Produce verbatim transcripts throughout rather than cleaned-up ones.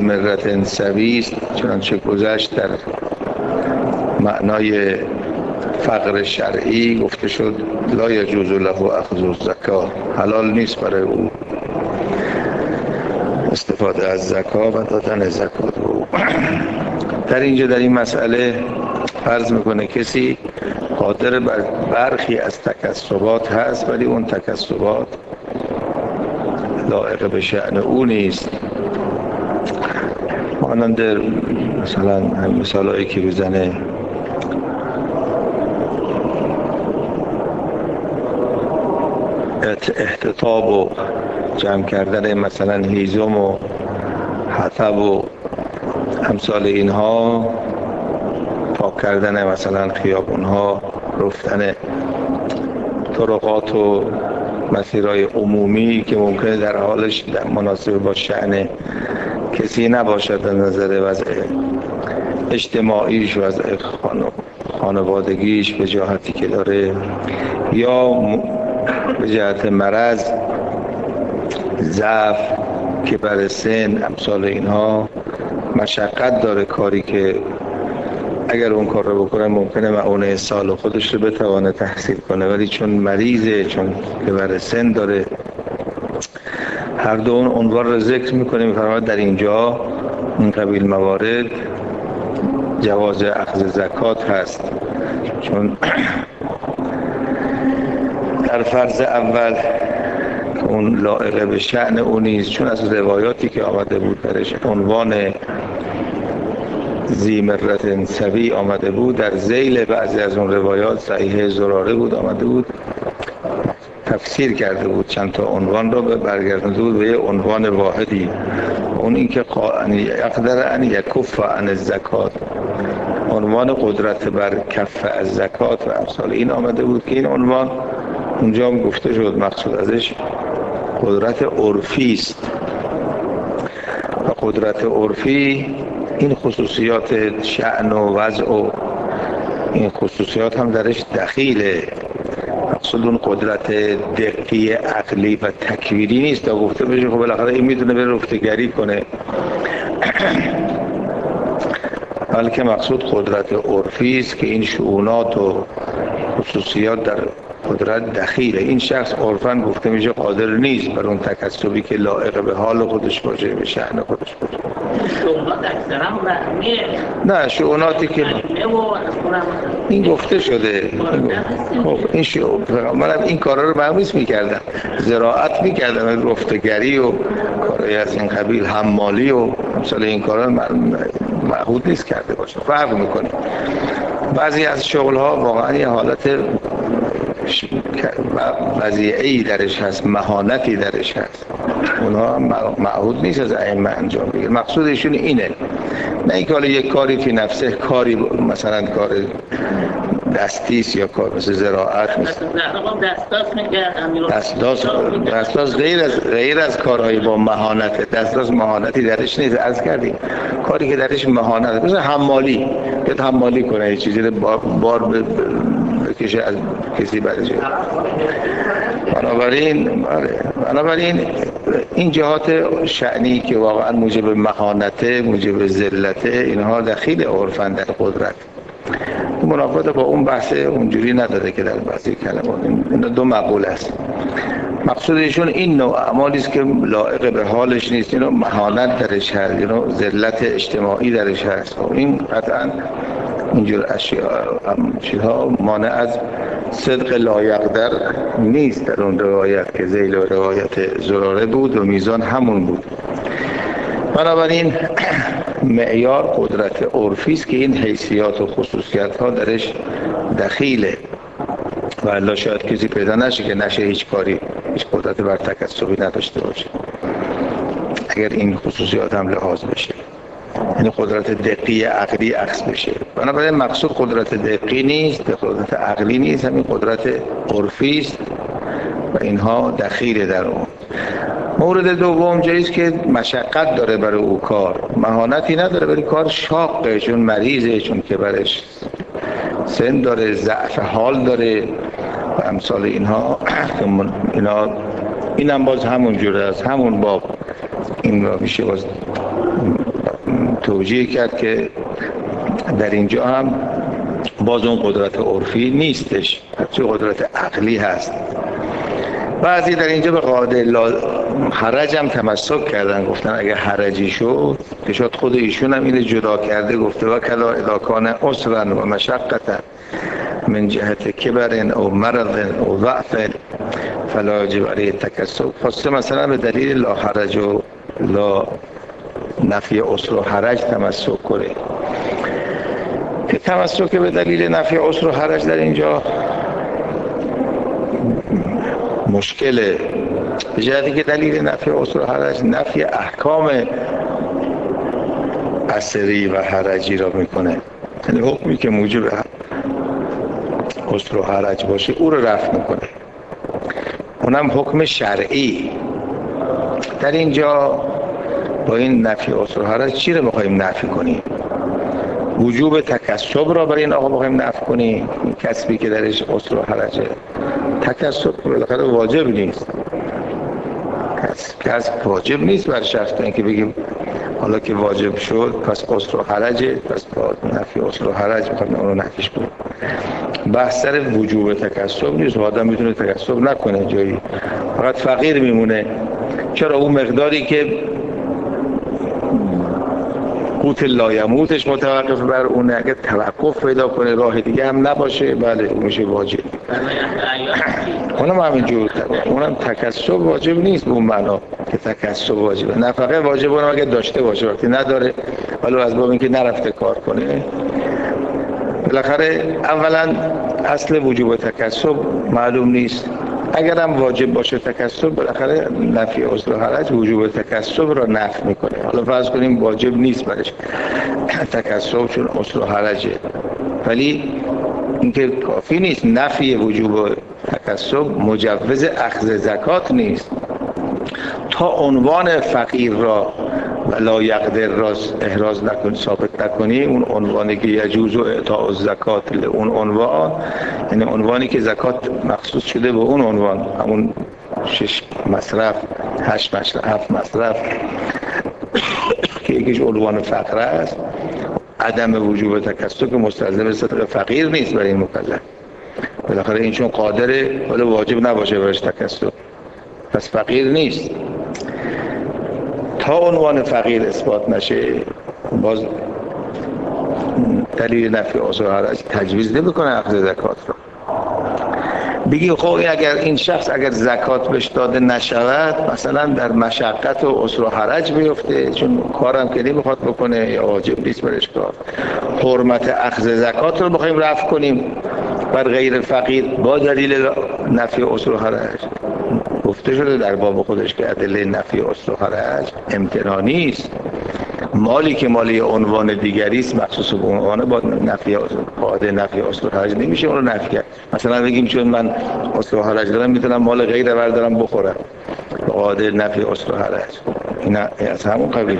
مرة سوی است، چنانچه گذشت در معنای فقر شرعی گفته شد لا یجوز له اخذ الزکات، حلال نیست برای او استفاده از زکات و دادن زکات او. در اینجا در این مسئله فرض میکنه کسی قادر بر برخی از تکسبات هست، ولی اون تکسبات لایق به شأن او نیست. مانند مثلا مثال هایی که بزنه احتطاب و جمع کردن مثلا هیزم و حطب و امثال اینها، پاک کردن مثلا خیابون ها، رفتن طرقات و مسیرهای عمومی که ممکنه در حالش در مناسب با شأن کسی نباشد در نظر وضع اجتماعیش، وضع خانوادگیش به جهتی که داره، یا به جهت مرض، ضعف، کبر سن، امثال اینها مشقت داره کاری که اگر اون کار رو بکنه ممکنه معونه سال خودش رو بتوانه تحصیل کنه، ولی چون مریضه، چون کبر سن داره، هر دو اون عنوان رو ذکر میکنه. میفرماید در اینجا این قبیل موارد جواز اخذ زکات هست، چون در فرض اول اون لایق به شأن اون نیست، چون از روایاتی که آمده بود درش عنوان ذی مرة سوی آمده بود، در ذیل بعضی از اون روایات صحیح زراره بود آمده بود، تفسیر کرده بود چند تا عنوان رو برگردانده بود به یه عنوان واحدی، اون این که یقدر ان یکف عن الزکات، عنوان قدرت بر کف از زکات و امثال این آمده بود که این عنوان اونجا هم گفته شد مقصود ازش قدرت عرفی است، و قدرت عرفی این خصوصیات شأن و وضع و این خصوصیات هم درش دخیله. مقصود اون قدرت دقیق عقلی و تکویری نیست تا گفته بشه خب بالاخره این میتونه بره رفتگری کنه، بلکه مقصود قدرت عرفی است که این شؤونات و خصوصیات در قدرت دخیله. این شخص عرفاً گفته میشه قادر نیست بر اون تکسبی که لایق به حال خودش باشه، به شأن خودش باشه. شؤونات اکثرا معنی نه شؤوناتی که این گفته شده، خب این شؤون منم این کارا رو معمولیت میکردم، زراعت میکردم، رفتگری و کارهای از این قبیل، حمالی و مثلا این کارا معهود نیست کرده باشه. فرق میکنه بعضی از شغل ها واقعا یه حالت وضعیه‌ای درش هست، مهانتی درش هست، اونها معهود نیست از ائمه انجام بگیره. مقصودشون اینه، نه اینکه حالا یک کاری فی نفسه، کاری مثلا کار دستیست یا کار مثل زراعت نیست، دستاز دستاز غیر از غیر از کارهای با مهانت، دستاز مهانتی درش نیست. عرض کردیم کاری که درش مهانت، مثل حمالی که حمالی کنه، یه چیزی رو بار, بار بکشه از کسی برای بنابراین بنابراین این جهات شأنی که واقعا موجب مهانته، موجب ذلته، اینها دخیل عرفن در قدرت، منافات با اون بحث اونجوری نداره که در بعضی کلمات این دو مقوله است. مقصودشون این نوع اعمالی است که لایق به حالش نیست، اینو مهانت درش هست، اینو ذلت اجتماعی درش هست. این قطعا اینجور اشیاء مانع از صدق لایقدر نیست. در اون روایت که ذیل و روایت زراره بود و میزان همون بود. بنابراین معیار قدرت عرفی است که این حیثیات و خصوصیات ها درش دخیله و الا شاید کسی پیدا نشه که نشه هیچ کاری، هیچ قدرت بر تکسبی نداشته باشه اگر این خصوصیات هم لحاظ بشه، یعنی قدرت دقیق عقلی عکس بشه. بنابراین مقصود قدرت دقیق نیست، قدرت عقلی نیست، همین قدرت عرفی است و اینها دخیل در اون. مورد دوم جایی است که مشقت داره برای او کار، مهانتی نداره ولی کار شاقه، چون مریضه، چون که برش سن داره، ضعف حال داره و امثال اینها. اینا اینم باز همون جوره از همون باب این را میشه باز توجیه کرد که در اینجا هم باز اون قدرت عرفی نیستش، چه قدرت عقلی هست. بعضی در اینجا به قاعده لا حرج هم تمسک کردن، گفتن اگه حرجی شد که شاید خود ایشون هم اینو جدا کرده، گفته و کلا اذا کان عسرا و مشقتا من جهت کبر او مرض او ضعف فلا یجب علیه تکسب. خواسته مثلا به دلیل لا حرج و لا نفی عسر و حرج تمسک کنه. که تمسک به دلیل نفی عسر و حرج در اینجا مشکله، به جهتی که دلیل نفی عسر و حرج نفی احکام عسری و حرجی را میکنه، یعنی حکمی که موجب عسر و حرج باشه او رو رفع میکنه، اونم حکم شرعی. در اینجا با این نفی عسر و حرج چی رو میخوایم نفی کنیم؟ وجوب تکسب را برای این آقا میخوایم نفی کنیم، این کسبی که درش عسر و حرجه. تکسب بالاخره واجب نیست، کسب واجب نیست بر شخص، اینکه بگیم حالا که واجب شد پس عسر و حرجه، پس با نفی عسر و حرج میخوایم اون رو نفیش کنیم. بحث سر وجوب تکسب نیست، آدم میتونه تکسب نکنه جایی، فقط فقیر میمونه. چرا؟ اون مقداری که قوت لایموتش متوقف بر اونه، اگه توقف پیدا کنه راه دیگه هم نباشه، بله اون میشه واجب. اونم همینجور، اونم تکسب واجب نیست به اون معنا که تکسب واجبه. نفقه واجب اونم اگه داشته باشه، وقتی نداره ولی از باب اینکه نرفته کار کنه. بالاخره اولا اصل وجوب تکسب معلوم نیست، اگر هم واجب باشه تکسب، بالاخره نفی عسر و حرج وجوب تکسب را نفی میکنه. حالا فرض کنیم واجب نیست برش تکسب چون عسر و حرجه، ولی اینکه کافی نیست. نفی وجوب تکسب مجوز اخذ زکات نیست. تا عنوان فقیر را ولا یقدر را احراز نکنی، ثابت نکنی، اون عنوانی که یجوز و اعطاء الزکات، اون عنوان یعنی عنوانی که زکات مخصوص شده به اون عنوان، همون شش مصرف، هشت مصرف، هفت مصرف که یکیش عنوان فقر است. عدم وجوب تکسب که مستلزم صدق فقیر نیست برای این مکلف، بالاخره این چون قادره ولی واجب نباشه برش تکسب، پس فقیر نیست. تا عنوان فقیر اثبات نشه باز دلیل نفی عسر و حرج تجویز نمیکنه اخذ زکات رو. بگی خب اگر این شخص اگر زکات بهش داده نشود مثلا در مشقت و عسر و حرج بیفته، چون کارم که نمیخواد بکنه یا واجب نیست برش کار، حرمت اخذ زکات رو بخوایم رفع کنیم بر غیر فقیر با دلیل نفی عسر و حرج. گفته شده در باب خودش که ادله نفی عسر و حرج امتنانی است. مالی که مالی عنوان دیگری است مخصوص به عنوان با نفی قاعده نفی عسر و حرج نمیشه اون رو نفی کرد. مثلا بگیم چون من عسر و حرج دارم میتونم مال غیر بردارم بخورم، قاعده نفی عسر و حرج این از همون قبیل.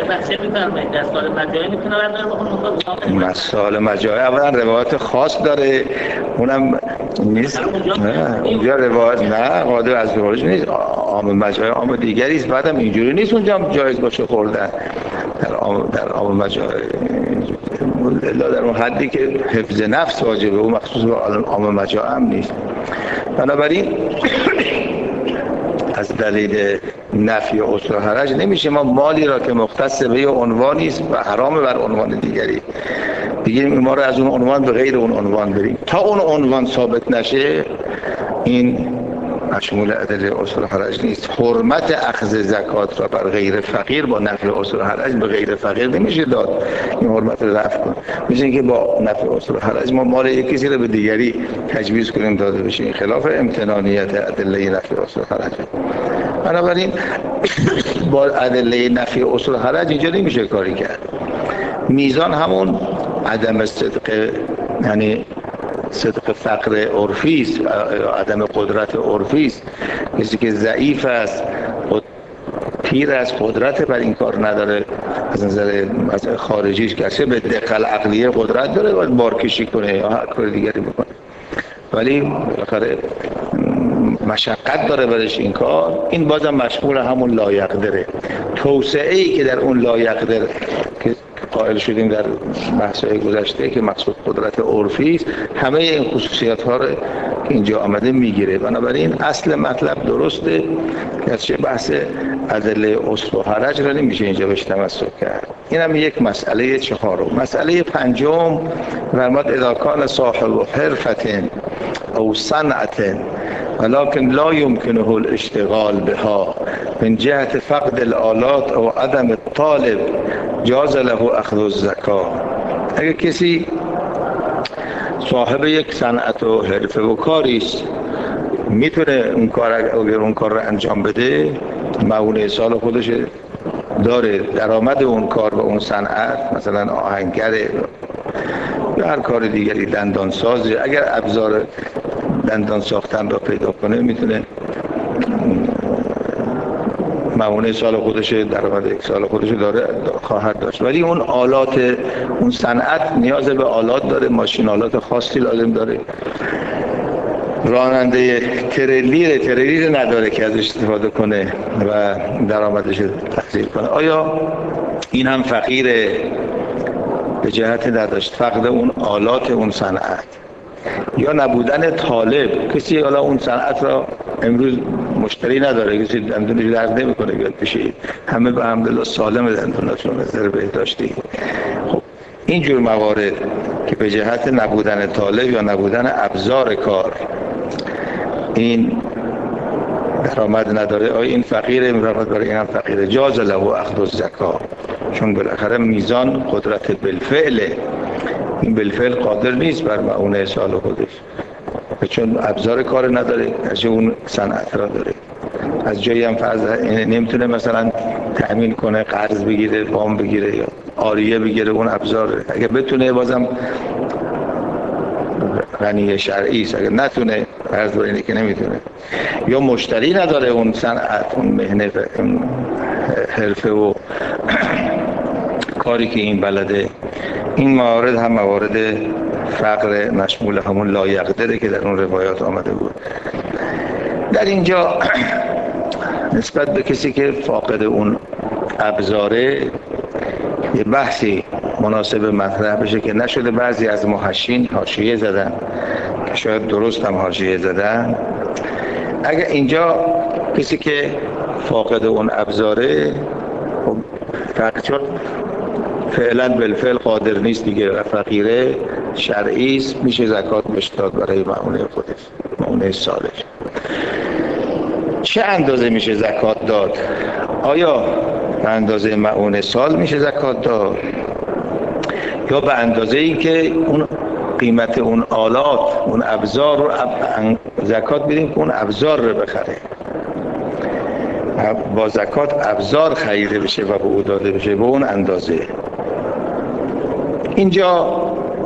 مسائل مجاعه اولا روایت خاص داره، اونم نیست اونجا روایت نه قاعده از خارج نیست، عام مجاعه عام دیگری است. بعدم اینجوری نیست اونجا هم جایز باشه خوردن در عام در عام مجاعه، الا در اون حدی که حفظ نفس واجبه، اون مخصوص به عام مجاعه هم نیست. بنابراین از دلیل نفی عسر و حرج نمیشه ما مالی را که مختص به یه عنوانی است و حرام بر عنوان دیگری بگیم ما رو از اون عنوان به غیر اون عنوان بریم. تا اون عنوان ثابت نشه این مشمول ادله عسر و حرج نیست. حرمت اخذ زکات را بر غیر فقیر با نفی عسر و حرج به غیر فقیر نمیشه داد، این حرمت رو رفع کن. میشه که با نفی عسر و حرج ما مال یک کسی رو به دیگری تجویز کنیم داده بشه، این خلاف امتنانیت ادله نفی عسر و حرج. بنابراین با ادله نفی عسر و حرج اینجا نمیشه کاری کرد. میزان همون عدم صدق، یعنی صدق فقر عرفی است، عدم قدرت عرفی است. کسی که ضعیف است، پیر است، قدرت بر این کار نداره، از نظر خارجیش کسی به دقل عقلیه قدرت داره باید بارکشی کنه یا هر کار دیگری بکنه، ولی بالاخره مشقت داره برش این کار، این بازم مشمول همون لایقدره. توسعه‌ای که در اون لایقدر که قائل شدیم در بحث‌های گذشته که مقصود قدرت عرفی است، همه این خصوصیات ها رو که اینجا آمده میگیره. بنابراین اصل مطلب درسته که از چه بحث ادله اصل و حرج را نمیشه اینجا بهش تمسک کرد. این هم یک مسئله چهارم. مسئله پنجم فرمود اذا کان صاحب حرفت او صنعت ولكن لا يمكنه الاشتغال بها من جهت فقد الآلات او عدم الطالب جاز له اخذ الزکات. اگر کسی صاحب یک صنعت و حرفه و کاری است، میتونه اون کار اگر اون کار رو انجام بده، معونه سال خودش داره، درآمد اون کار و اون صنعت، مثلا آهنگره یا هر کار دیگری، دندان سازی، اگر ابزار دندان ساختن را پیدا کنه میتونه معونه سال خودش، درآمد یک سال خودش داره خواهد داشت. ولی اون آلات، اون صنعت نیاز به آلات داره، ماشین آلات خاصی لازم داره. راننده تریلیر تریلیر نداره که ازش استفاده کنه و درآمدش رو تحصیل کنه. آیا این هم فقیره به جهت نداشت فقد اون آلات اون صنعت یا نبودن طالب؟ کسی حالا اون صنعت را امروز مشتری نداره، کسی دندونش درد نمیکنه بیاد بشید، همه به الحمدلله سالم دندوناشون نظر بهداشتی. خب این جور موارد که به جهت نبودن طالب یا نبودن ابزار کار این درآمد نداره، آیا این فقیره؟ میرفت برای این هم فقیره. جاز له اخذ الزکات، چون بالاخره میزان قدرت بالفعله، این بالفعل قادر نیست بر معونه سال خودش، چون ابزار کار نداره، از اون صنعت را داره. از جایی هم فرض نمیتونه مثلا تأمین کنه، قرض بگیره، وام بگیره یا عاریه بگیره اون ابزار. اگه بتونه بازم غنی شرعی است، اگر نتونه فرض بر اینه که نمیتونه، یا مشتری نداره اون صنعت، اون مهنه، اون حرفه و کاری که این بلده. این موارد هم موارد فقر مشمول همون لایقدره که در اون روایات آمده بود. در اینجا نسبت به کسی که فاقد اون ابزاره یه بحثی مناسب مطرح بشه که نشده بعضی از محشین حاشیه زدن که شاید درست هم حاشیه زدن. اگر اینجا کسی که فاقد اون ابزاره فقط شد فعلا بالفعل قادر نیست دیگه و فقیره شرعی است، میشه زکات بهش داد برای معونه خودش، معونه سالش. چه اندازه میشه زکات داد؟ آیا به اندازه معونه سال میشه زکات داد یا به اندازه ای که اون قیمت اون آلات، اون ابزار رو زکات بدیم که اون ابزار رو بخره، با زکات ابزار خریده بشه و به او داده بشه به اون اندازه؟ اینجا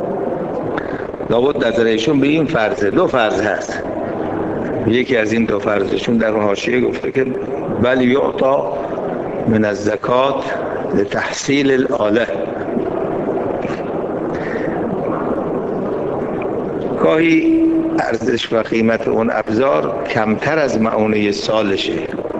لابد نظرشون به این فرضه، دو فرض هست. یکی از این دو فرضشون در حاشیه گفته که بل یعطا من الزکات لتحصیل الاله، گاهی ارزش و قیمت اون ابزار کمتر از معونه سالشه،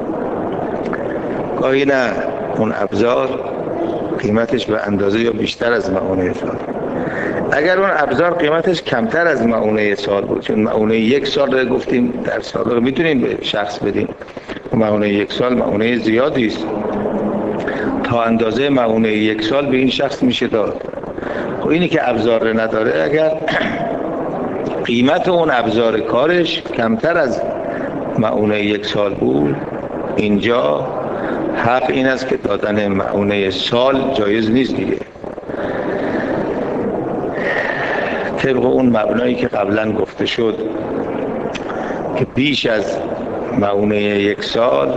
گاهی نه اون ابزار قیمتش به اندازه یا بیشتر از معونه سال. اگر اون ابزار قیمتش کمتر از معونه سال بود، چون معونه یک سال رو گفتیم در سال رو میتونیم به شخص بدیم، معونه یک سال معونه زیادی است، تا اندازه معونه یک سال به این شخص میشه داد. خب اینی که ابزار رو نداره، اگر قیمت اون ابزار کارش کمتر از معونه یک سال بود، اینجا حق این است که دادن معونه سال جایز نیست دیگه، طبق اون مبنایی که قبلا گفته شد که بیش از معونه یک سال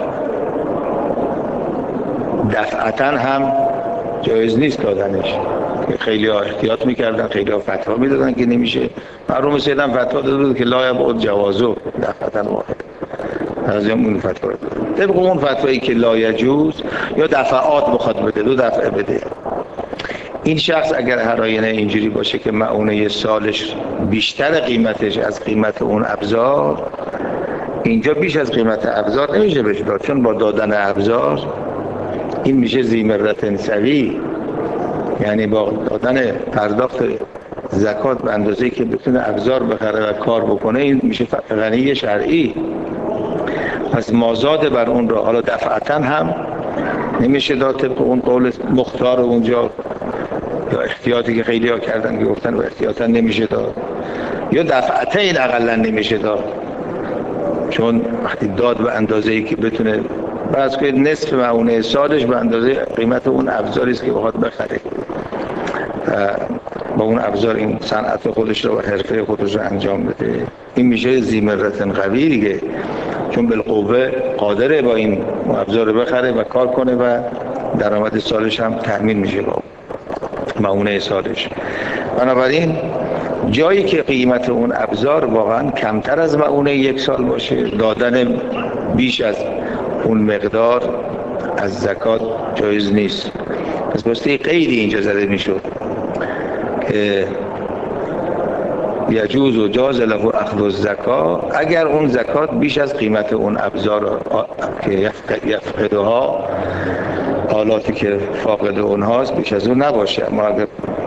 دفعتا هم جایز نیست دادنش. خیلی ها احتیاط میکردن، خیلی ها فتوا میدادن که نمیشه. معروم سیدن فتوا داده بود که لا یبعد جوازو دفعتا واحد، از اون فتوا داده. طبق اون فتوایی که لا یجوز یا دفعات بخواد بده، دو دفعه بده، این شخص اگر هر آینه اینجوری باشه که معونه سالش بیشتر قیمتش از قیمت اون ابزار، اینجا بیش از قیمت ابزار نمیشه بهش داد، چون با دادن ابزار این میشه ذی مرة سوی، یعنی با دادن پرداخت زکات به اندازه‌ای که بتونه ابزار بخره و کار بکنه، این میشه غنی شرعی. پس مازاد بر اون را حالا دفعتا هم نمیشه داد طبق اون قول مختار اونجا، یا احتیاطی که خیلی ها کردن که گفتن و احتیاطا نمیشه داد، یا دفعتا این اقلا نمیشه داد، چون وقتی داد به اندازه‌ای که بتونه بعض که نصف معونه سالش به اندازه قیمت اون ابزاری است که بخواد بخره، با اون ابزار این صنعت خودش رو و حرفه خودش رو انجام بده، این میشه ذی مرة قوی دیگه، چون بالقوه قادره با این ابزار رو بخره و کار کنه و درآمد سالش هم تأمین میشه با معونه سالش. بنابراین جایی که قیمت اون ابزار واقعا کمتر از معونه یک سال باشه، دادن بیش از اون مقدار از زکات جایز نیست. پس باسته قیدی اینجا زده میشد که یجوز و جاز له اخذ الزکات، اگر اون زکات بیش از قیمت اون ابزار که یفقدها، آلاتی که فاقد اونهاست، بیش از اون نباشه. اما اگر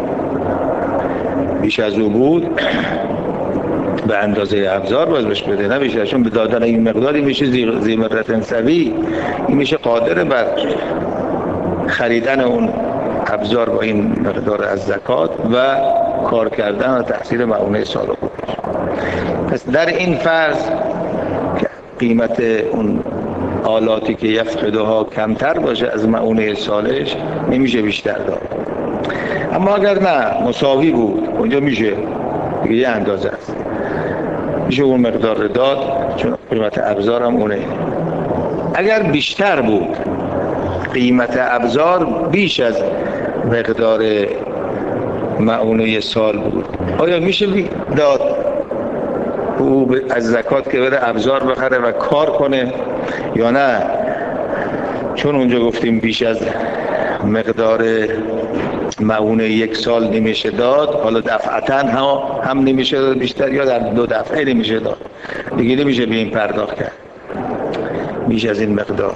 بیش از اون بود به اندازه ابزار باز بهش بده، نه بیشتر، چون به دادن این مقداری میشه ذی مرة سوی، این میشه قادر بر خریدن اون ابزار با این مقدار از زکات و کار کردن و تحصیل معونه سال خودش. پس در این فرض که قیمت اون آلاتی که یفقدها کمتر باشه از معونه سالش، نمیشه بیشتر داد. اما اگر نه مساوی بود، اونجا میشه دیگه یه اندازه است، میشه اون مقدار رو داد، چون قیمت ابزار هم اونه. اگر بیشتر بود، قیمت ابزار بیش از مقدار معونه سال بود، آیا میشه داد او از زکات که بره ابزار بخره و کار کنه یا نه؟ چون اونجا گفتیم بیش از مقدار معونه یک سال نمیشه داد، حالا دفعتا هم, هم نمیشه داد بیشتر، یا در دو دفعه نمیشه داد دیگه، نمیشه به این پرداخت کرد بیش از این مقدار،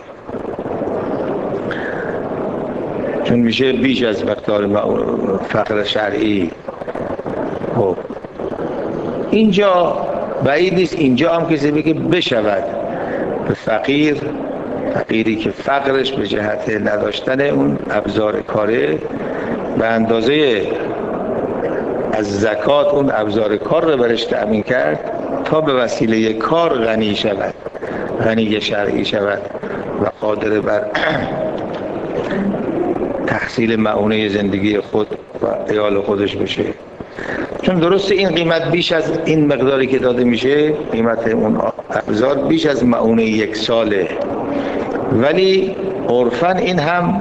چون میشه بیش از مقدار فقر شرعی. خب اینجا بعید نیست اینجا هم کسی بگه بشود به فقیر، فقیری که فقرش به جهت نداشتن اون ابزار کاره به اندازه از زکات اون ابزار کار رو برش تأمین کرد تا به وسیله کار غنی شود، غنی شرعی شود و قادر بر تحصیل معونه زندگی خود و عیال خودش بشه. چون درسته این قیمت بیش از این مقداری که داده میشه، قیمت اون ابزار بیش از معونه یک ساله، ولی عرفاً این هم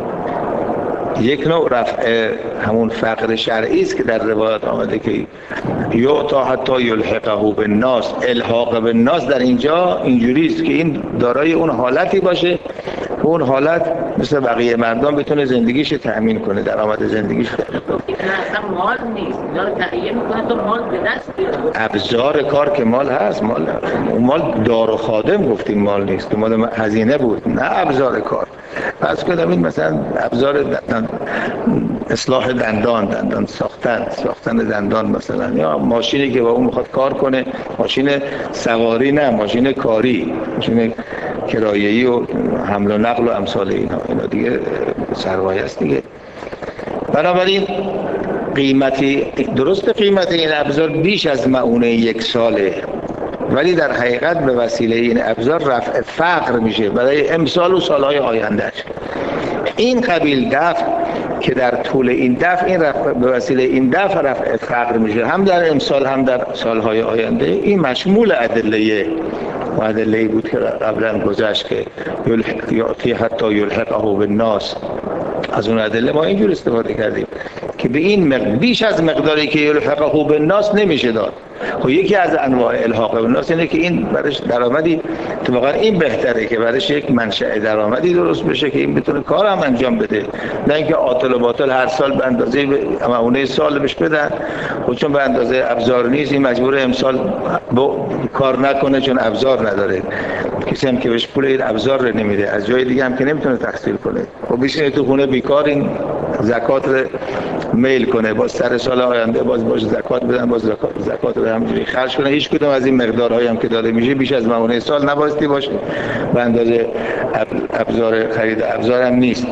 یک نوع رفع همون فقر شرعی است که در روایات آمده که یعطا حتی یلحقه بالناس، الحاق بالناس در اینجا اینجوری است که این دارای اون حالتی باشه که اون حالت مثل بقیه مردم بتونه زندگیش تأمین کنه، درآمد زندگیش تأمین کنه. اصلا مال نیست، اینا رو تهیه میکنه تا مال به دست بیاره. ابزار کار که مال هست، مال اون مال دار و خادم گفتیم مال نیست که مال هزینه بود، نه ابزار کار. پس کدام این مثلا ابزار دندان، اصلاح دندان، دندان ساختن، ساختن دندان مثلا، یا ماشینی که با اون میخواد کار کنه، ماشین سواری نه، ماشین کاری، ماشین کرایه‌ای و حمل و نقل و امثال اینا، اینا دیگه سرمایه است دیگه. بنابراین قیمتی درست قیمت این ابزار بیش از معونه یک ساله، ولی در حقیقت به وسیله این ابزار رفع فقر میشه برای امسال و سالهای آیندهش. این قبیل دفع که در طول این دفع این رفع به وسیله این دفع رفع فقر میشه، هم در امسال هم در سالهای آینده. این مشمول ادله و ادله بود که قبلا گذشت که یعطی حتی یلحقه بالناس، از اون ادله ما اینجور استفاده کردیم که به این مقدار بیش از مقداری که یلحقه بالناس نمیشه داد. خب یکی از انواع الحاق به الناس اینه که این برش درآمدی تو واقعا این بهتره که برش یک منشأ درآمدی درست بشه که این بتونه کار هم انجام بده، نه اینکه عاطل و باطل هر سال به اندازه معونه سال بهش بدن و چون به اندازه ابزار نیست این مجبور امسال کار نکنه چون ابزار نداره. کسی هم که بهش پول این ابزار رو نمیده، از جای دیگه هم که نمیتونه تحصیل کنه، خب بشینه تو خونه بیکار این زکات رو میل کنه، باز سر سال آینده باز باش زکات بدن، باز زکات زکات رو همینجوری خرج کنه. هیچ کدوم از این مقدارهایی هم که داده میشه بیش از معونه سال نبایستی باشه، به اندازه ابزار خرید ابزار هم نیست.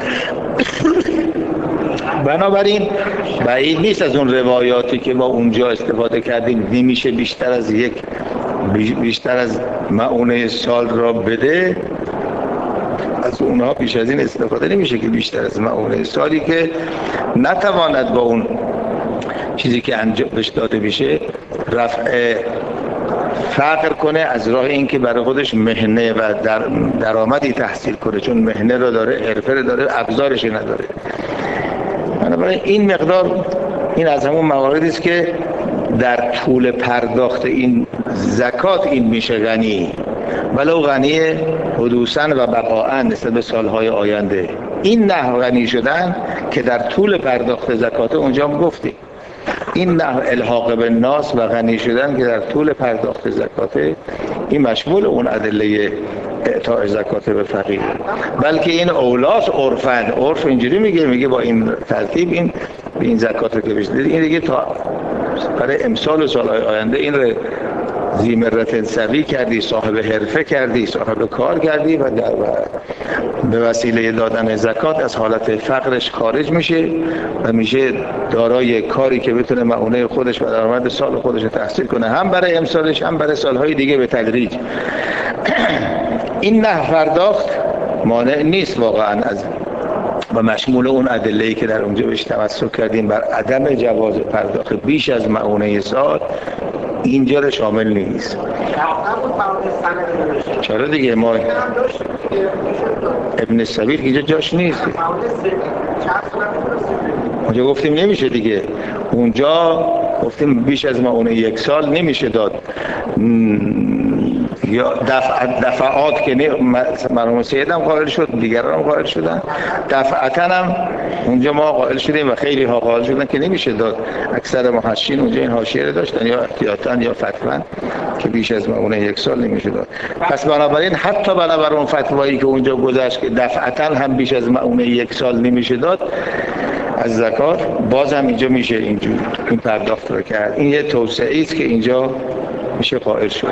بنابراین بعید نیست از اون روایاتی که ما اونجا استفاده کردیم نمیشه بیشتر از یک بیشتر از معونه سال را بده، از اونها بیش از این استفاده نمیشه که بیشتر از معونه سالی که نتواند با اون چیزی که انجام بهش داده میشه رفع فقر کنه از راه اینکه برای خودش مهنه و در درآمدی تحصیل کنه، چون مهنه رو داره، حرفه رو داره، ابزارش نداره. بنابراین این مقدار این از همون مواردی است که در طول پرداخت این زکات این میشه غنی، ولو غنی حدوثاً و بقاءً نسبت به سالهای آینده. این نحو غنی شدن که در طول پرداخت زکات اونجا هم گفتیم، این نحو الحاق به الناس و غنی شدن که در طول پرداخت زکات، این مشمول اون ادله اعطاء زکات به فقیر، بلکه این اولاس عرفن، عرف اینجوری میگه میگه با این ترتیب این به این زکات رو که بشه این دیگه تا برای امسال و سالهای آینده این رو ذی مرة سوی کردی، صاحب حرفه کردی، صاحب کار کردی و در به وسیله دادن زکات از حالت فقرش خارج میشه و میشه دارای کاری که بتونه معونه خودش و درآمد سال خودش رو تحصیل کنه، هم برای امسالش هم برای سالهای دیگه به تدریج. این نه پرداخت مانع نیست واقعا از و مشمول اون ادله‌ای که در اونجا بهش تمسک کردیم بر عدم جواز پرداخت بیش از معونه سال، اینجا رو شامل نیست. چرا دیگه ما ابن السبیل اینجا جاش نیست، اونجا گفتیم نمیشه دیگه، اونجا گفتیم بیش از معونه یک سال نمیشه داد، یا دفع دفعات که مرحوم سید هم قائل شد، دیگران هم قائل شدن، دفعتا هم اونجا ما قائل شدیم و خیلی ها قائل شدن که نمیشه داد. اکثر محشین اونجا این حاشیه رو داشتن یا احتیاطاً یا فتواً که بیش از معونه یک سال نمیشه داد. پس بنابراین حتی بنابر اون فتوایی که اونجا گذشت که دفعتا هم بیش از معونه یک سال نمیشه داد از زکات، باز هم اینجا میشه اینجور این پرداخت رو کرد. این یه توسعه است که اینجا میشه قائل شد.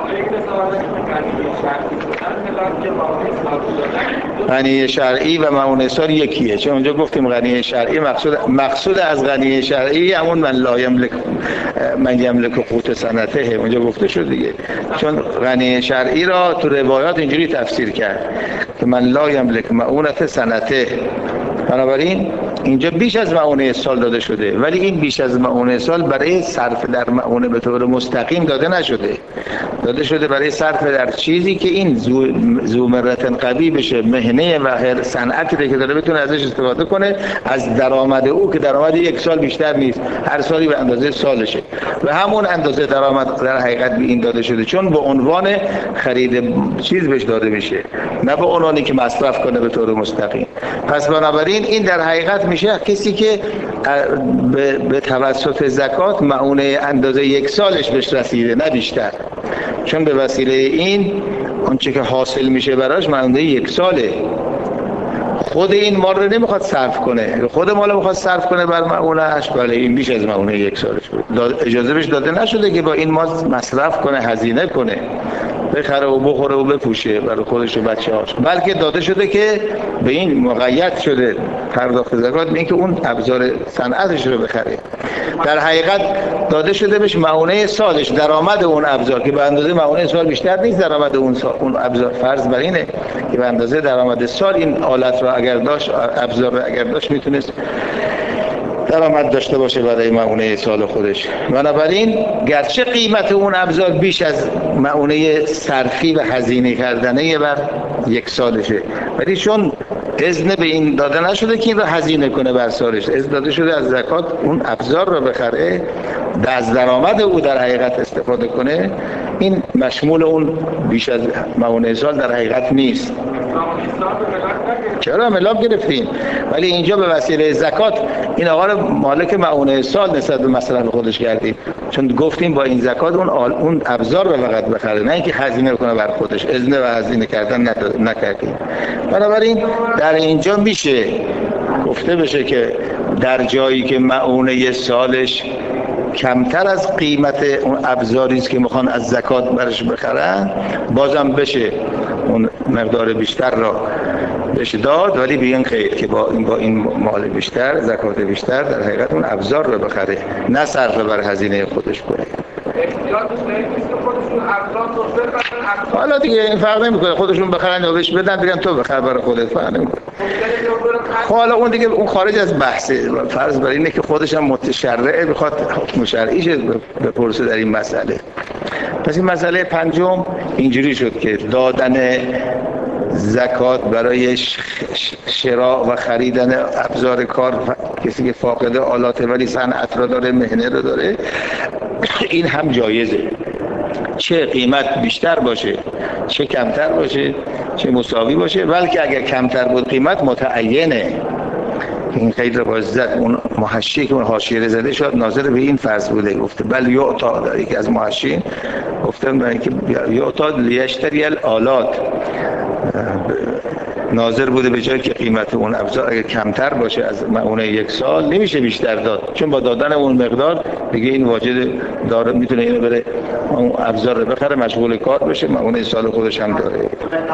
غنی شرعی و معونه سال یکیه، چون اونجا گفتیم غنی شرعی مقصود مقصود از غنی شرعی همون من لا یملک من یملک قوت سنته، اونجا گفته شد دیگه، چون غنی شرعی را تو روایات اینجوری تفسیر کرد که من لا یملک معونت سنته. بنابراین اینجا بیش از معونه سال داده شده، ولی این بیش از معونه سال برای صرف در معونه به طور مستقیم داده نشده، داده شده برای صرف در چیزی که این ذو مرة قوی بشه، مهنه و هر صنعتی که داره بتونه ازش استفاده کنه، از درآمد او که درآمد یک سال بیشتر نیست، هر سالی به اندازه سالشه و همون اندازه درآمد در حقیقت به این داده شده، چون به عنوان خرید چیز بهش داده میشه، نه به عنوانی که مصرف کنه به طور مستقیم. پس بنابراین این در حقیقت میشه کسی که به, به توسط زکات معونه اندازه یک سالش بهش رسیده، نه بیشتر، چون به وسیله این آنچه که حاصل میشه براش معونه یک ساله. خود این مال رو نمیخواد صرف کنه، خود مال رو میخواد صرف کنه بر معونهش، بله این بیش از معونه یک سالش بود، اجازه بهش داده نشده که با این مال مصرف کنه، هزینه کنه، بخره و بخوره و بپوشه برای خودش و بچه‌هاش، بلکه داده شده که به این مقید شده پرداخت زکات به اینکه اون ابزار صنعتش رو بخره. در حقیقت داده شده بهش معونه سالش، درآمد اون ابزار که به اندازه معونه سال بیشتر نیست، درآمد اون سال اون ابزار فرض بر اینه که به اندازه درآمد سال این آلت رو اگر داشت، ابزار رو اگر داشت، میتونست درآمد داشته باشه برای معونه سال خودش. بنابراین گرچه قیمت اون ابزار بیش از معونه صرفی و هزینه کردنه بر یک سالشه، ولی چون اذن به این داده نشده که این رو هزینه کنه بر سالش، اذن داده شده از زکات اون ابزار رو بخره از درآمد او در حقیقت استفاده کنه، این مشمول اون بیش از معونه سال در حقیقت نیست. چرا ملاب گرفتیم؟ ولی اینجا به وسیله زکات این آقا رو مالک معونه سال نسبت به مصرف خودش کردیم، چون گفتیم با این زکات اون اون ابزار رو فقط بخره، نه اینکه هزینه کنه بر خودش. اذن و هزینه کردن نکردیم. بنابراین در اینجا میشه گفته بشه که در جایی که معونه سالش کمتر از قیمت اون ابزاری است که میخوان از زکات برش بخرن، بازم بشه اون مقدار بیشتر را بشه داد، ولی بیان خیر که با این با این مال بیشتر، زکات بیشتر در حقیقت اون ابزار رو بخره، نه صرف بر هزینه خودش کنه. حالا دیگه این فرق نمیکنه، خودشون بخرن یا بهش بدن بگن تو بخر برای خودت، فرق نمیکنه. خب حالا اون دیگه اون خارج از بحثه. فرض بر اینه که خودش هم متشرعه، بخواد حکم شرعیش بپرسه در این مسئله. پس این مسئله پنجم اینجوری شد که دادن زکات برای شراء و خریدن ابزار کار، کسی که فاقد آلاته ولی صنعت را داره، مهنه را داره، این هم جایزه، چه قیمت بیشتر باشه چه کمتر باشه چه مساوی باشه. بلکه اگر کمتر بود قیمت متعینه. این قید رو باز زد اون محشی که اون حاشیه زده شد ناظر به این فرض بوده، گفته بل یعطا، در یکی از محشین گفتم برای اینکه یعطا لیشتری الآلات، ناظر بوده به جایی که قیمت اون ابزار اگر کمتر باشه از معونه یک سال نمیشه بیشتر داد، چون با دادن اون مقدار دیگه این واجد داره میتونه اینو بره اون ابزار رو بخره، مشغول کار بشه، معونه سال خودش هم داره.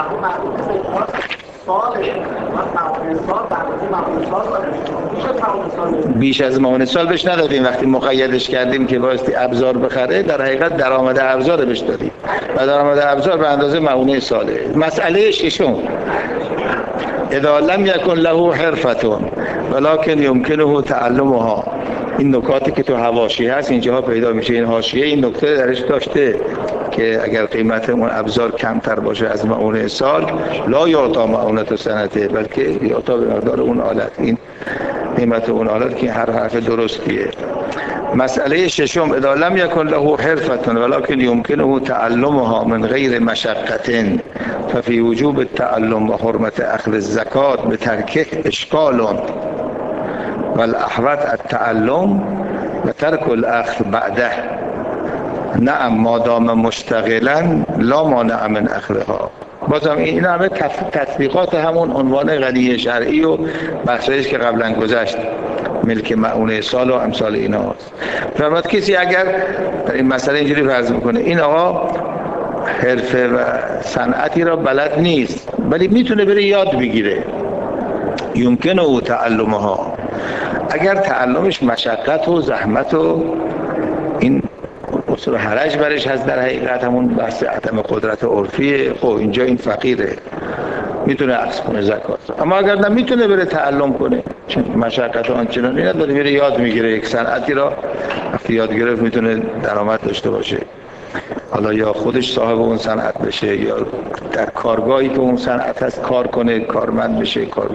بیش از معونه سال بهش ندادیم، وقتی مقیدش کردیم که بایستی ابزار بخره، در حقیقت درآمد ابزار بهش دادیم و درآمد ابزار به اندازه معونه ساله. مسئله ششم، اذا لم یکن له حرفة ولكن یمکنه تعلمها. این نکاتی که تو حواشی هست اینجاها پیدا میشه. این حاشیه این نکته درش داشته که اگر قیمت اون ابزار کمتر باشه از معونه سال، لا یعطا معونة سنته، بلکه یعطا به مقدار اون آلت. این قیمت اون آلت که هر حرف درستیه. مسئله ششم، اذا لم یکن له حرفة ولكن یمکنه تعلمها من غیر مشقة ففي وجوب التعلم و حرمت اخذ الزکات بترکه اشکال والاحوط التعلم و ترک الاخذ بعده. نعم ما دام مشتغلا لا مانع من اخذها. بازم این همه تطبیقات همون عنوان غنی شرعی و بحثایش که قبلا گذشت، ملک معونه سال و امثال اینا هست. فرمود کسی اگر در این مسئله اینجوری فرض میکنه این آقا حرفه و صنعتی را بلد نیست ولی میتونه بره یاد بگیره، یمکنه او تعلمها، اگر تعلمش مشقت و زحمت و این اصول حرج برش هست، در حقیقت همون بحث عدم قدرت عرفیه، خب اینجا این فقیره میتونه عکس کنه زکات. اما اگر نمیتونه بره تعلم کنه، چون مشقت آنچنانی نداره، میره یاد میگیره یک صنعتی را، وقتی یاد گرفت میتونه درآمد داشته باشه، حالا یا خودش صاحب اون صنعت بشه یا در کارگاهی که اون صنعت هست کار کنه، کارمند بشه، کار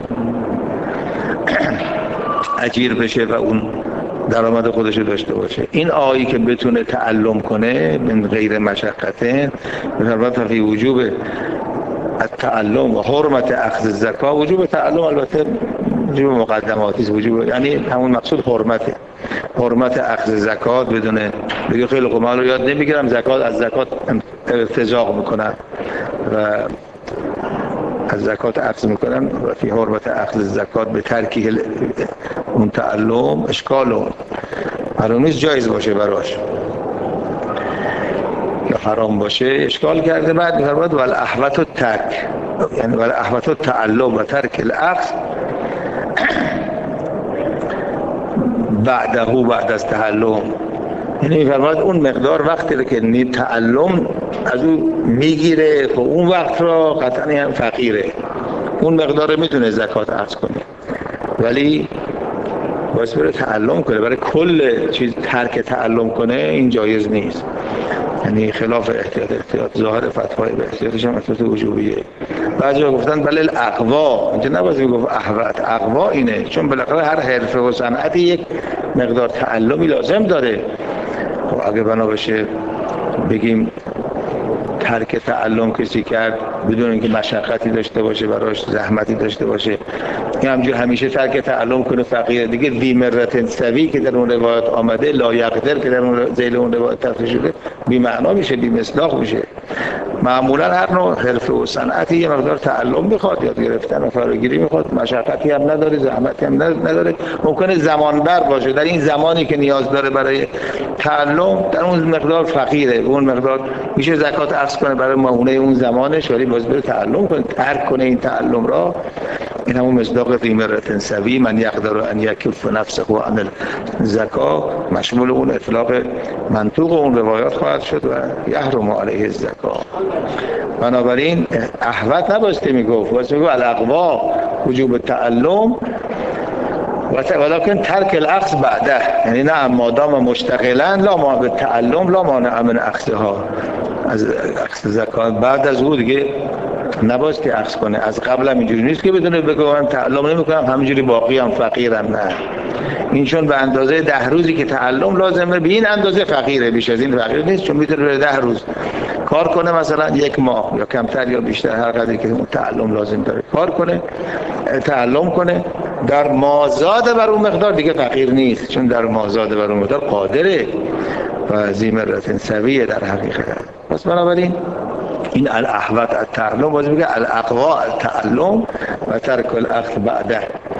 اجیر بشه و اون درآمد خودش رو داشته باشه. این آیی که بتونه تعلم کنه من غیر مشقته، مثلا فی وجوب التعلم و حرمت اخذ الزکات. وجوب تعلم البته وجوب مقدماتی است، وجوب یعنی همون مقصود حرمته، حرمت اخذ زکات. بدونه بگه خیلی خوب من رو یاد نمیگیرم، زکات از زکات ارتزاق میکنم و از زکات عفو میکنم و فی حرمت اخذ زکات به ترکی اون تعلم اشکال حرام نیست، جایز باشه براش یا حرام باشه اشکال کرده. بعد میفرماد ول احوط الترک، یعنی ول احوط التعلم و ترک الاخذ بعده بعد از تعلم. یعنی میفرماد اون مقدار وقتی که نی تعلم از اون میگیره، خب اون وقت را قطعا هم فقیره، اون مقدار میتونه زکات اخذ کنه، ولی باید بره تعلم کنه. برای کل چیز ترک تعلم کنه این جایز نیست، یعنی خلاف احتیاط. احتیاط ظاهر فتوای به احتیاطش هم احتیاط وجوبیه. بعضی گفتن بله الاقوا، اینجا نباید میگفت احوط، اقوا اینه، چون بالاخره هر حرفه و صنعتی یک مقدار تعلمی لازم داره. خب اگه بنا بشه بگیم ترک تعلم کسی کرد بدون اینکه مشقتی داشته باشه براش زحمتی داشته باشه، این همجور همیشه ترک تعلم کنه فقیره دیگه، ذی مرة سوی که در اون روایت آمده، لا یقدر که در اون ذیل اون روایت تفسیر شده، بی معنا میشه، بی مصداق میشه. معمولا هر نوع حرفه و صنعتی یه مقدار تعلم میخواد، یاد گرفتن و فراگیری میخواد، مشقتی هم نداره، زحمتی هم نداره، ممکنه زمان بر باشه، در این زمانی که نیاز داره برای تعلم در اون مقدار فقیره، اون مقدار میشه زکات اخذ کنه برای معونه اون زمانش، ولی باز بره تعلم کنه، ترک کنه این تعلم را. این همون مصداق ذی مرة سوی، من یقدر ان یکف نفسه عن الزکا، مشمول اون اطلاق منطوق اون روایات خواهد شد و یحرم علیه الزکا. بنابراین احوط نباسته میگفت، واسه میگفت الاقوا وجوب تعلم ولكن ترک الاخذ بعده، یعنی نه مادام مشتغلن لا ما به تعلم لا مانع من اخذها، از اخذ زکات بعد از او دیگه نباستی اخذ کنه. از قبل هم اینجوری نیست که بدونه بگه من تعلم نمیکنم همینجوری باقی هم فقیرم، نه، این چون به اندازه ده روزی که تعلم لازمه به این اندازه فقیره، بیش از این فقیر نیست، چون میتونه به ده روز کار کنه، مثلا یک ماه یا کمتر یا بیشتر هر قدری که اون تعلم لازم داره کار کنه، تعلم کنه، در مازاد بر اون مقدار دیگه فقیر نیست، چون در مازاد بر اون مقدار قادره و ذی مرة سویه در حقیقت. پس بنابراین این الاحوط التعلم باز میگه الاقوا التعلم و ترک الاخذ بعده.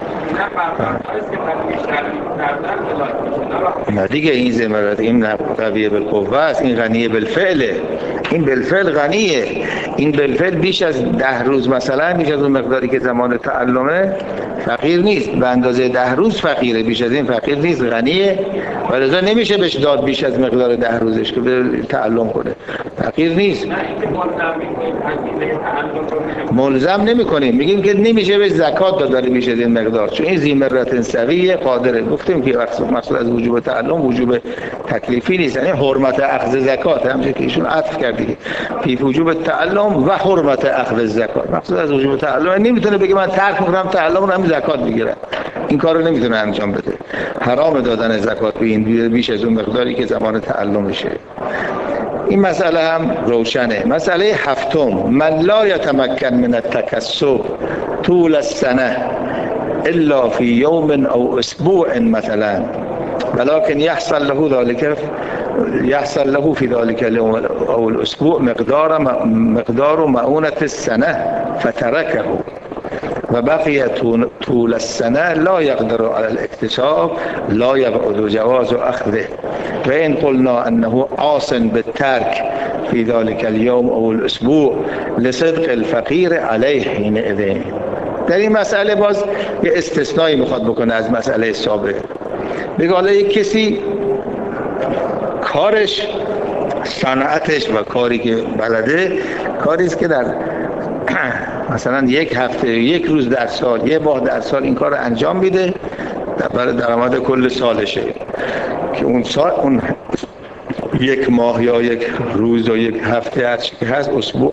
نه دیگه این زمرت این قویه بالقوه است، این غنیه بالفعله، این بالفعل غنیه، این بالفعل بیش از ده روز مثلا، بیش از اون مقداری که زمان تعلمه فقیر نیست، به اندازه ده روز فقیره، بیش از این فقیر نیست، غنیه، و لذا نمیشه بهش داد بیش از مقدار ده روزش که به تعلم کنه، فقیر نیست. ملزم نمی کنیم، میگیم که نمیشه بهش زکات داد بیش از این مقدار، چون این ذی مرة سویه قادره. گفتیم که مقصود از وجوب تعلم وجوب تکلیفی نیست، یعنی حرمت اخذ زکات، همچنین که ایشون عطف کردی فی وجوب تعلم و حرمت اخذ زکات. مقصود از وجوب تعلم نمیتونه بگه من ترک میکنم تعلم رو همین زکات میگیرم، این کارو نمیتونه انجام بده، حرام دادن زکات به این بیش از اون مقداری که زمان تعلم میشه. این مسئله هم روشنه. مسئله هفتم، من لا یتمکن من التکسب طول السنه الا فی یوم او اسبوع مثلا ولكن يحصل له ذلك يحصل له في ذلك اليوم او الاسبوع مقدار مقدار مؤونة السنه فتركه وبقي طول السنه لا يقدر على الاكتساب لا يبعد جواز اخذه وإن قلنا أنه عاص بالترك في ذلك اليوم أو الأسبوع لصدق الفقير عليه حينئذ. در این مسئله باز یه استثنایی میخواد بکنه از مسئله سابق. بگه حالا یک کسی کارش، صنعتش و کاری که بلده کاری است که در مثلا یک هفته، یک روز در سال، یک ماه در سال این کار رو انجام میده برای درآمد کل سالشه، که اون سال اون یک ماه یا یک روز یا یک هفته هر چی که هست اسبوع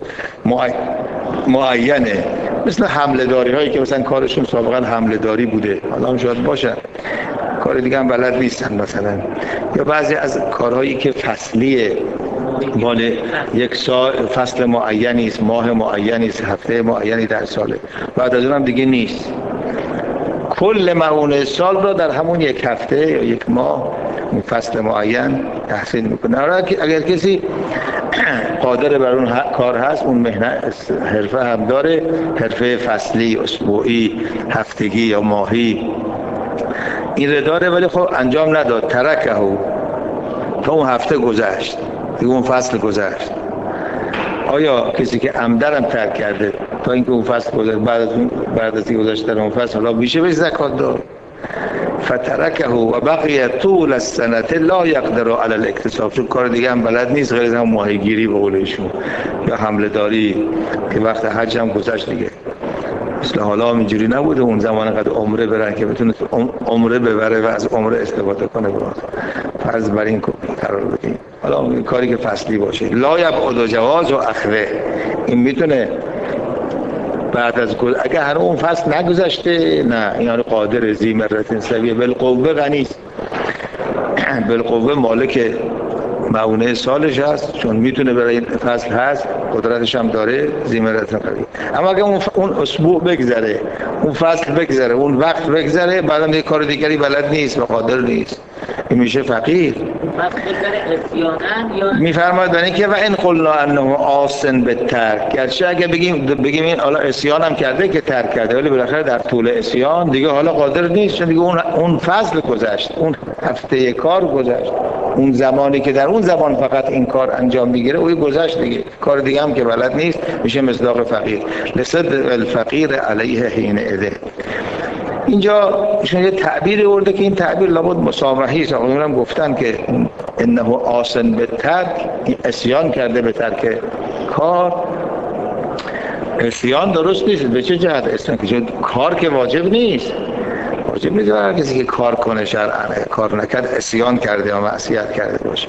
معینه، مثل حمله داری هایی که مثلا کارشون سابقا حمله داری بوده، حالا هم شاید باشن کار دیگه هم بلد نیستن مثلا، یا بعضی از کارهایی که فصلیه، مال یک سال فصل معینی است، ماه معینی است، هفته معینی در ساله، بعد از اون هم دیگه نیست، کل معونه سال را در همون یک هفته یا یک ماه این فصل معین تحصیل میکنه. اگر کسی قادر بر اون کار هست، اون مهنت حرفه هم داره، حرفه فصلی، اسبوعی، هفتگی یا ماهی، این را داره، ولی خب انجام نداد، ترکه تا اون هفته گذشت، دیگه اون فصل گذشت. آیا کسی که عمدن ترک کرده تا اینکه اون فصل گذشت، بعد از بعد از گذشتن اون فصل حالا میشه بهش زکات داد؟ فترکه و بقیه طول السنه لا یقدر علی الاکتساب، چون کار دیگه هم بلد نیست غیر از هم ماهیگیری به قولشون یا حمله داری که وقت حج هم گذشت دیگه، مثل حالا اینجوری نبوده اون زمان قد عمره برن که بتونه عمره ببره و از عمره استفاده کنه، برات فرض بر این قرار بدیم. حالا کاری که فصلی باشه لا یبعد جواز و اخره، این میتونه بعد از گل اگه هر اون فصل نگذشته، نه این یعنی قادر ذی مرة سویه بالقوه غنی است، بالقوه مالک معونه سالش هست، چون میتونه برای این فصل هست، قدرتش هم داره، ذی‌مرة قوی. اما اگه اون اون اسبوع بگذره، اون فصل بگذره، اون وقت بگذره، بعدم یه کار دیگری بلد نیست و قادر نیست، این میشه فقیر. میفرماید برای اینکه و ان قلنا انه عاصن بالترک، گرچه اگه بگیم بگیم این حالا عصیان هم کرده که ترک کرده، ولی بالاخره در طول عصیان دیگه حالا قادر نیست، چون دیگه اون اون فصل گذشت، اون هفته کار گذشت، اون زمانی که در اون زمان فقط این کار انجام میگیره اون گذشت دیگه، کار دیگه هم که بلد نیست، میشه مصداق فقیر. لصد الفقیر علیه حین اذ. اینجا ایشون یه تعبیری آورده که این تعبیر لابد مسامحی است. اونم هم گفتن که انه عاصن بالترک، این عصیان کرده به ترک کار. عصیان درست نیست. به چه جهت عصیان؟ که کار که واجب نیست، واجب نیست هر کسی که کار کنه شرعاً، کار نکرد عصیان کرده یا معصیت کرده باشه.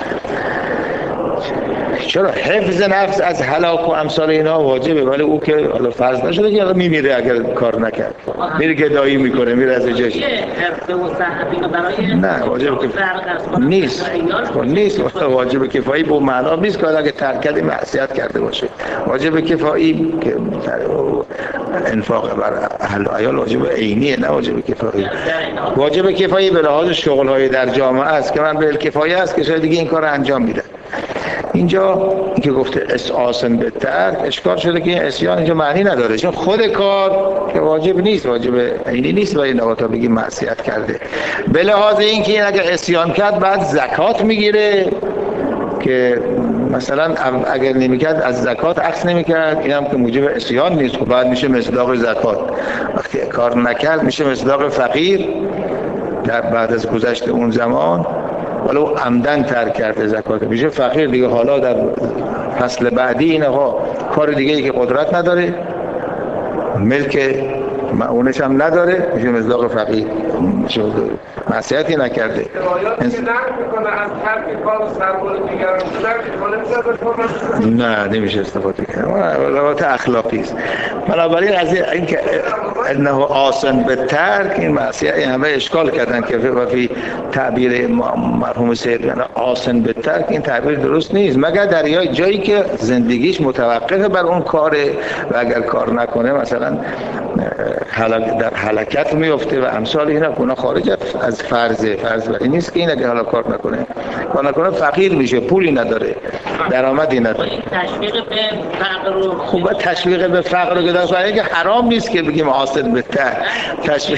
چرا حفظ نفس از هلاک و امثال اینا واجبه، ولی او که حالا فرض نشده که میمیره اگر کار نکرد، میره گدایی میکنه، میره از جاش. نه واجب کفایی نیست، نیست واجب کفایی به معنا نیست که اگه ترک کرده معصیت کرده باشه. واجب کفایی که انفاق بر اهل و عیال واجب عینیه، نه واجب کفایی. واجب کفایی به لحاظ شغل‌های در جامعه است که من به کفایه است که شاید دیگه این کار انجام میده. اینجا که گفته عاصن بالترک اشکال شده که این عصیان اینجا معنی نداره، چون خود کار که واجب نیست، واجب عینی نیست، ولی نواتا بگیم معصیت کرده. به لحاظ اینکه این اگر عصیان کرد بعد زکات میگیره که مثلا اگر نمیکرد از زکات عکس نمیکرد، اینم که موجب عصیان نیست، خب بعد میشه مصداق زکات. وقتی کار نکرد میشه مصداق فقیر در بعد از گذشت اون زمان، ولو عمدن ترک کرده زکات میشه فقیر دیگه. حالا در فصل بعدی اینها کار دیگه ای که قدرت نداره، ملک معونش هم نداره، میشه مصداق فقیر، معصیتی نکرده. نه نمیشه استفاده کرد، روایت اخلاقی است. بنابراین از این که انه عاصن بالترک، این معصیت همه اشکال کردن که وفی تعبیر مرحوم سید عاصن بالترک این تعبیر درست نیست، مگر در جایی که زندگیش متوقف بر اون کاره و اگر کار نکنه مثلا در حلقت میفته و امثال اینا، اونا خارج از فرضه. فرض برای نیست که این اگه حالا کار نکنه کار نکنه فقیر میشه، پولی نداره، درآمدی نداره. تشویق به فقر رو خوبه تشویق به فقر رو که برای اینکه حرام نیست که بگیم عاصن بالترک. تشویق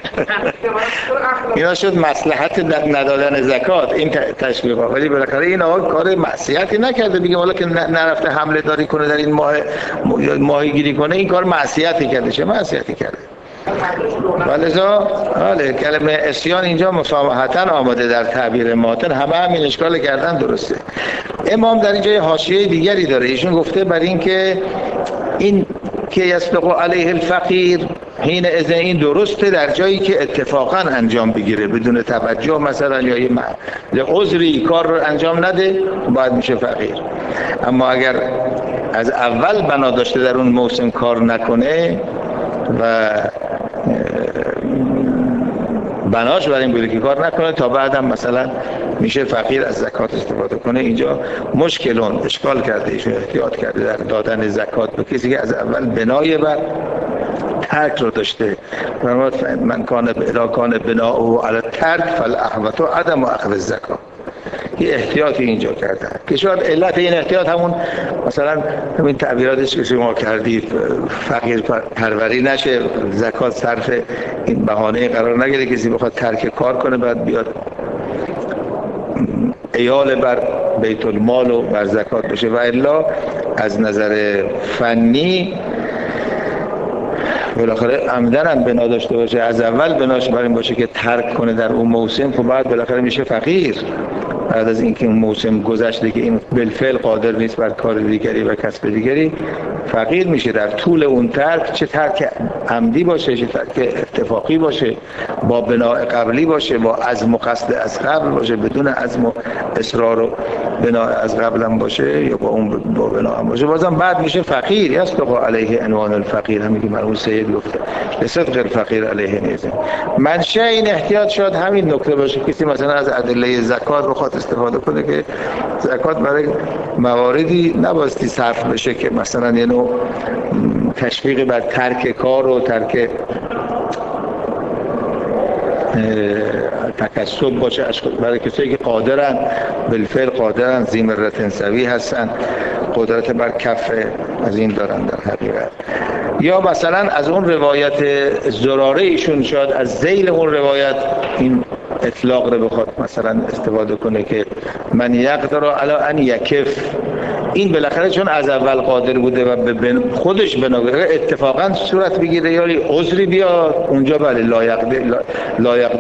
اینا شد مصلحت ندادن زکات این تشویقا، ولی بالاخره این آقا کار معصیتی نکرده دیگه، حالا که نرفته حمله داری کنه در این ماه ماهی گیری کنه، این کار معصیتی کرده. چه معصیتی کرده؟ ولذا بله کلمه عصیان اینجا مسامحتاً آمده در تعبیر ماتن، همه همین اشکال کردن درسته. امام در اینجا حاشیه دیگری داره، ایشون گفته بر این که این که یسبق علیه الفقیر حین اذن، این درسته در جایی که اتفاقا انجام بگیره بدون توجه، مثلا یا یه عذری کار رو انجام نده باید میشه فقیر. اما اگر از اول بنا داشته در اون موسم کار نکنه و بناش برای این بوده که کار نکنه تا بعدم مثلا میشه فقیر، از زکات استفاده کنه، اینجا مشکلون اشکال کرده، ایشون احتیاط کرده در دادن زکات به کسی که از اول بنای بر ترک رو داشته. من کان اذا کان بناؤه علی الترک فالاحوط عدم اخذ الزکات. یه احتیاطی اینجا کردن که شاید علت این احتیاط همون مثلا همین تعبیراتش که شما کردید، فقیر پروری نشه، زکات صرف این بهانه قرار نگیره کسی بخواد ترک کار کنه بعد بیاد ایال بر بیت المال و بر زکات بشه. و الا از نظر فنی بالاخره عمدن هم بنا داشته باشه، از اول بناش بر این باشه که ترک کنه در اون موسم، خب بعد بالاخره میشه فقیر بعد از اینکه اون موسم گذشته که این بالفعل قادر نیست بر کار دیگری و کسب دیگری. فقیر میشه در طول اون ترک، چه ترک عمدی باشه چه ترک اتفاقی باشه، با بناء قبلی باشه، با عزم و قصد از قبل باشه، بدون عزم و اصرار و بناء از قبل هم باشه یا با اون با بناء هم باشه، بازم بعد میشه فقیر. یصدق علیه عنوان الفقیر، همین که مرحوم سید گفته لصدق الفقیر علیه نیزه. منشأ این احتیاط شاید همین نکته باشه، کسی مثلا از ادله زکات بخواد استفاده کنه که زکات برای مواردی نبایستی صرف بشه که مثلا یه نوع تشویق بر ترک کار و ترک تکسب باشه برای کسایی که قادرن بالفعل قادرن ذی مرة سوی هستن، قدرت بر کف از این دارن در حقیقت. یا مثلا از اون روایت زراره ایشون شاید از ذیل اون روایت این اطلاق رو بخواد مثلا استفاده کنه که من یقدر علی ان یکف، این بالاخره چون از اول قادر بوده و به خودش بناگره اتفاقا صورت بگیره یا عذری بیاد اونجا، بله لا یقدر لا یقدر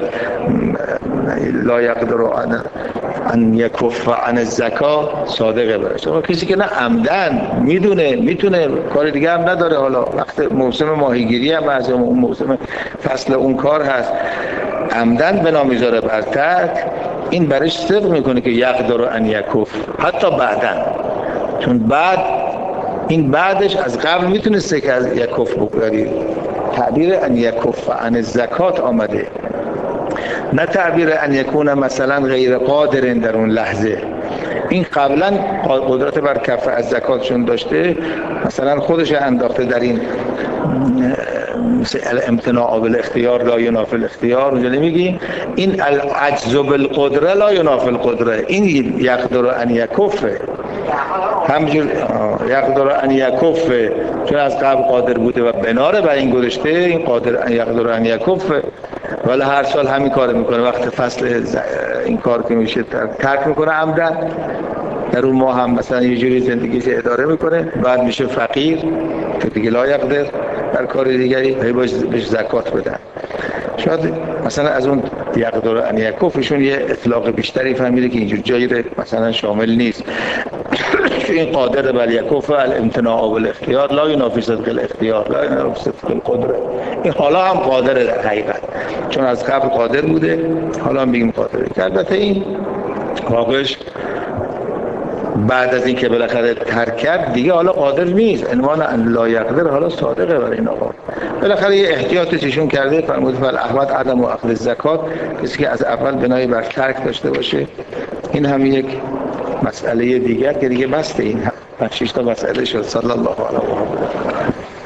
لا یقدر ان یکف عن الزکات صادقه برش. اما کسی که نه عمدن میدونه میتونه کار دیگه هم نداره، حالا وقت موسم ماهیگیری هم از اون موسم فصل اون کار هست، عمدن بنا میذاره بر ترک، این برش صدق میکنه که یقدر ان یکف حتی بعدن، چون بعد این بعدش از قبل میتونسته که از یکف بکنه. تعبیر ان یکف عن الزکات آمده، نه تعبیر ان یکون مثلا غیر قادر در اون لحظه. این قبلا قدرت بر کف از زکاتشون داشته، مثلا خودش انداخته در این مثل امتناع بالاختیار لا ینافی الاختیار، اونجا نمیگیم این العجز بالقدره لا ینافی القدره، این یقدر ان یکف، همجور یقدر ان یکف چون از قبل قادر بوده و بناره بر این گذاشته، این قادر ان یقدر ان یکف، ولی هر سال همین کار میکنه، وقت فصل این کار که میشه ترک میکنه عمدن، در اون ماه هم مثلا یه جوری زندگیش اداره میکنه، بعد میشه فقیر که دیگه لا یقدر در کار دیگری، بهش زکات بدن. شاید مثلا از اون یقدر ان یکفشون یه اطلاق بیشتری فهمیده که اینجور جایی مثلا شامل نیست. این قادر بر یکف الامتناع بالاختیار لا ینافی صدق الاختیار لا ینافی صدق القدره، این حالا هم قادره در حقیقت، چون از قبل قادر بوده حالا هم بگیم قادره. البته این واقعش بعد از این که بالاخره ترک کرد دیگه حالا قادر نیست، عنوان ان لا یقدر حالا صادقه برای این آقا. بالاخره یه احتیاطی چشون کرده، فرمود فل احوط عدم و اخذ الزکات، کسی که از اول بنای بر ترک داشته باشه. این هم یک مسئله دیگر که دیگه بسته این پنج شش تا مسئله شد. صلی الله علیه و آله.